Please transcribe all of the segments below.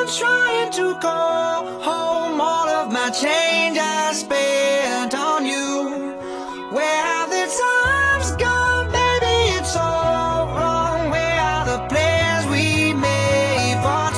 trying to call home all of my change I spent on you. Where have the times gone, baby? It's all wrong. Where are the plans we made for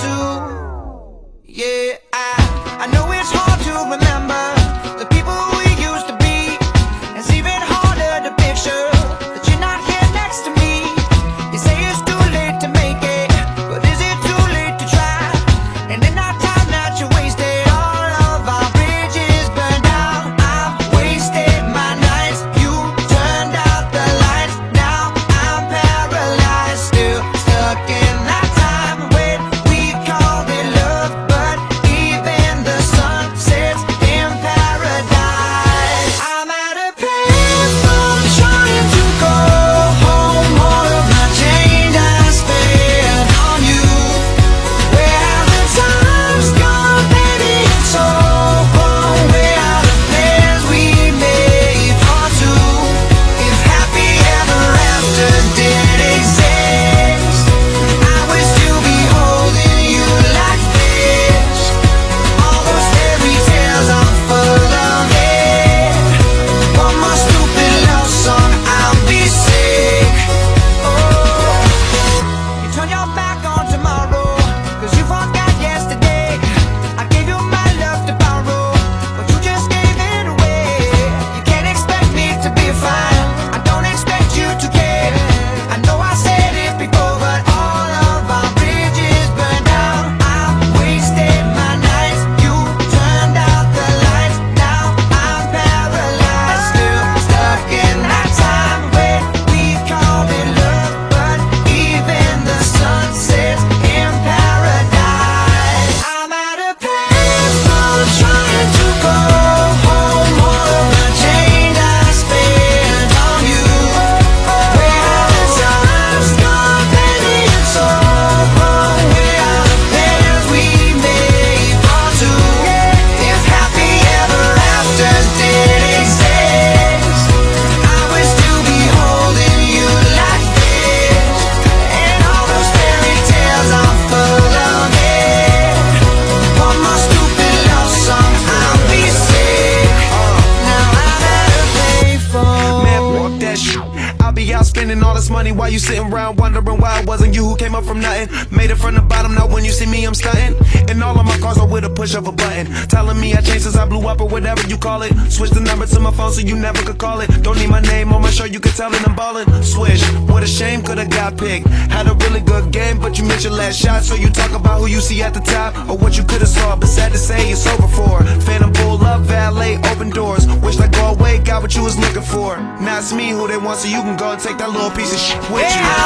two? Yeah, I know it's hard to remember the people we used to be. It's even harder to picture that you're not here next to me. You say it's too late to make it, but is it too late to try? And in our time that you wasted, all of our bridges burned down. I've wasted my nights, you turned out the lights. Now I'm paralyzed, still stuck in that time when we called it love. But even the sun sets in paradise. I'm at a payphone trying to call home all of my change I spent on you. Where have the times gone, baby? It's all wrong. Where are the plans we made for two? If happy ever after did exist, I would still be holding you like this. All those fairy tales are full of it. One more stupid love song, I'll be sick. Oh, you turn your back on tomorrow, 'cause you forgot yesterday. I gave you my love to borrow, but you just gave it away. You can't expect me to be fine, I don't expect you to care. I know I said it before, but all of our bridges burned down. I wasted my nights, you turned out the lights. Now I'm paralyzed, still stuck in that time when we called it love. But even the sun sets in paradise. I'm at a payphone trying to call home all of my change I spent on you. Where have the times gone, baby? It's all wrong. Where are the plans we made for two? If happy ever after did exist, I would still be holding you like this. And all those fairy tales are full of it. One more stupid love song, I'll be sick. Now I'm at a payphone. Man, fuck that shit. I'll be out spending all this money while you sitting around wondering why it wasn't you who came up from nothing. Made it from the bottom, now when you see me I'm stunting. And all of my cars are with a push of a button, telling me I changed since I blew up or whatever you call it. Switch the number to my phone so you never could call it. Don't need my name on my shirt, you can tell that I'm ballin'. Switch, what a shame, could've got picked. Had a really good game, but you missed your last shot. So you talk about who you see at the top, or what you could've saw, but sad to say it's over for. Phantom pull up, valet, open doors. Wish I go away, got what you was looking for. Now it's me who they want, so you can go and take that little piece of shit with you.